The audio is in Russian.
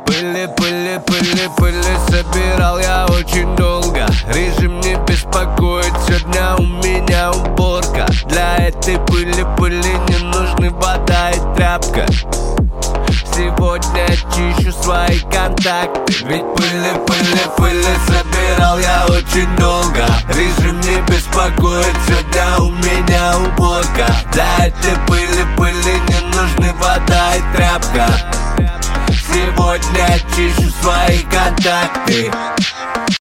Пыли собирал я очень долго. Режим не беспокоит, сегодня у меня уборка. Для этой пыли не нужны вода и тряпка. Сегодня чищу свои контакты. Ведь пыли собирал я очень долго. Режим не беспокоит, сегодня у меня уборка. Для этой пыли не нужны вода и тряпка. Сегодня чищу свои контакты.